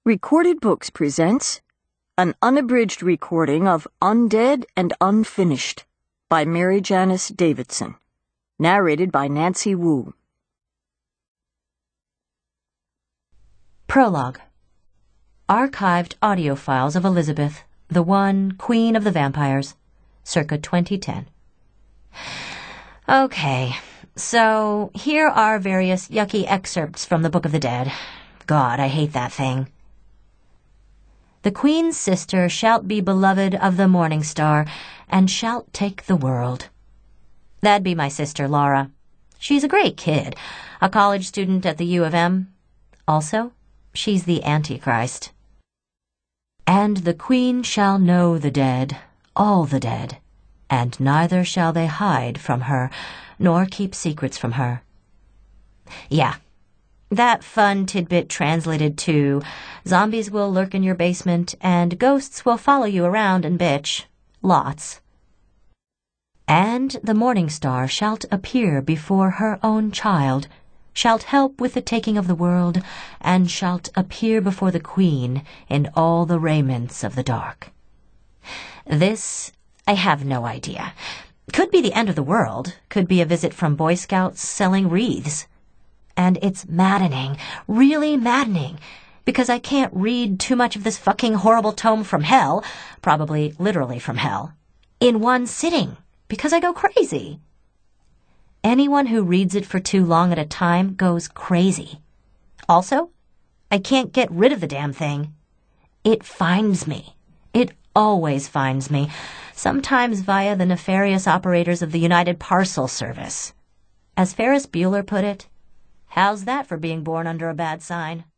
Recorded Books presents an unabridged recording of Undead and Unfinished by Mary Janice Davidson, narrated by Nancy Wu. Prologue. Archived audio files of Elizabeth, the One, Queen of the Vampires, circa 2010. Okay, so here are various yucky excerpts from the Book of the Dead. God, I hate that thing. The Queen's sister shalt be beloved of the morning star, and shalt take the world. That'd be my sister, Laura. She's a great kid, a college student at the U of M. Also, she's the Antichrist. And the Queen shall know the dead, all the dead, and neither shall they hide from her, nor keep secrets from her. Yeah. That fun tidbit translated to, zombies will lurk in your basement, and ghosts will follow you around and bitch. Lots. And the morning star shalt appear before her own child, shalt help with the taking of the world, and shalt appear before the Queen in all the raiments of the dark. This, I have no idea. Could be the end of the world, could be a visit from Boy Scouts selling wreaths. And it's maddening, really maddening, because I can't read too much of this fucking horrible tome from hell, probably literally from hell, in one sitting, because I go crazy. Anyone who reads it for too long at a time goes crazy. Also, I can't get rid of the damn thing. It finds me. It always finds me, sometimes via the nefarious operators of the United Parcel Service. As Ferris Bueller put it, how's that for being born under a bad sign?